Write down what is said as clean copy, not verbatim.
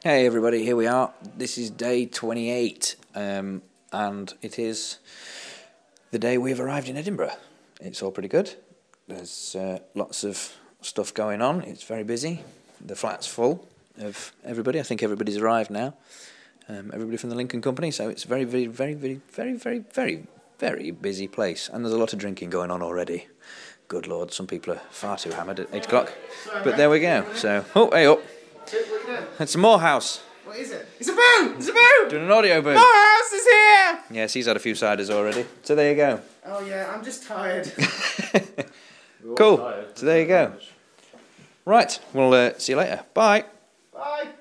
Hey everybody, here we are. This is day 28, and it is the day we've arrived in Edinburgh. It's all pretty good. There's lots of stuff going on. It's very busy. The flat's full of everybody. I think everybody's arrived now. Everybody from the Lincoln Company. So it's a very, very, very, very, very, very, very, very busy place. And there's a lot of drinking going on already. Good Lord, some people are far too hammered at 8 o'clock. But there we go. So, oh, hey up. It's a Morehouse. What is it? It's a boo! It's a boo! Doing an audio boo. Morehouse is here! Yes, he's had a few ciders already. So there you go. Oh yeah, I'm just tired. Cool. So there you go. Right, we'll see you later. Bye. Bye.